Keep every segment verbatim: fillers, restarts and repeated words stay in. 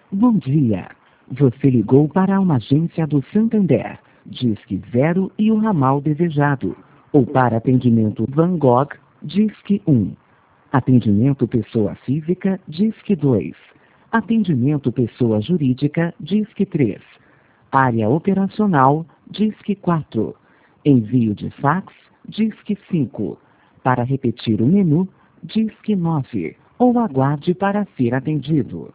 Bom dia. Você ligou para uma agência do Santander. Disque zero e o ramal desejado. Ou para atendimento Van Gogh, Disque um. Atendimento pessoa física, Disque dois. Atendimento pessoa jurídica, Disque três. Área operacional, Disque quatro. Envio de fax, Disque cinco. Para repetir o menu, Disque nove. Ou aguarde para ser atendido.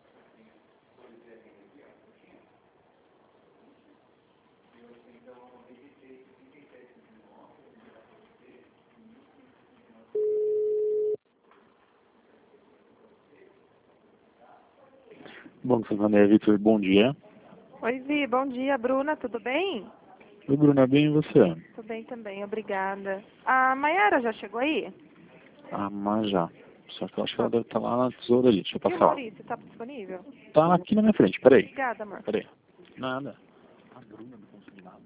Banco Santander, Vitor, bom dia. Oi, Vi, bom dia, Bruna, tudo bem? Oi, Bruna, bem e você? Tudo bem também, obrigada. A Mayara já chegou aí? Ah, mas já. Só que eu acho que ela deve estar lá na tesoura ali, deixa eu E o passar lá. Maurício, tá disponível? Tá aqui na minha frente, peraí. Obrigada, amor. Peraí. Nada. A Bruna não conseguiu nada.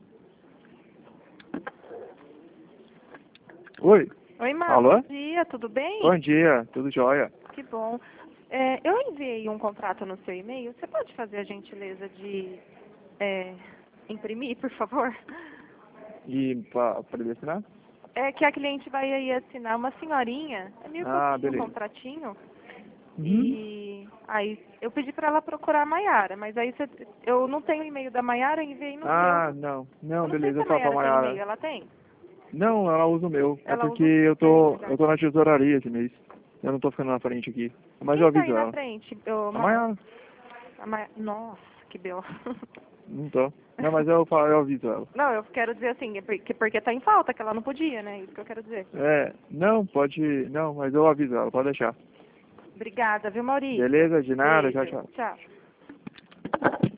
Oi, Oi, Mar, Alô? bom dia, tudo bem? bom dia, tudo jóia? Que bom. É, eu enviei um contrato no seu e-mail, você pode fazer a gentileza de é, imprimir, por favor? E para ele assinar? É que a cliente vai aí assinar uma senhorinha, é meio Ah, pouquinho, um beleza. contratinho. Uhum. E aí eu pedi para ela procurar a Mayara, mas aí você, eu não tenho o e-mail da Mayara, eu enviei no Ah, meu. não, Eu não, não sei beleza, se a só pra Mayara tem e-mail, Mayara. ela tem? Não, ela usa o meu, é Ela porque usa o- eu é tô, verdade. eu tô na tesouraria esse mês. Eu não tô ficando na frente aqui, mas eu Quem tá aviso aí na ela. frente? Eu, A Mayara, a Ma- Nossa, que B O. não tô. Não, mas eu, falo- eu aviso ela. Não, eu quero dizer assim, é porque, porque tá em falta, que ela não podia, né? Isso que eu quero dizer. É, não, pode, não, mas eu aviso ela, pode deixar. Obrigada, viu, Maurício? Beleza, de nada, tchau, Beijo. tchau. Tchau.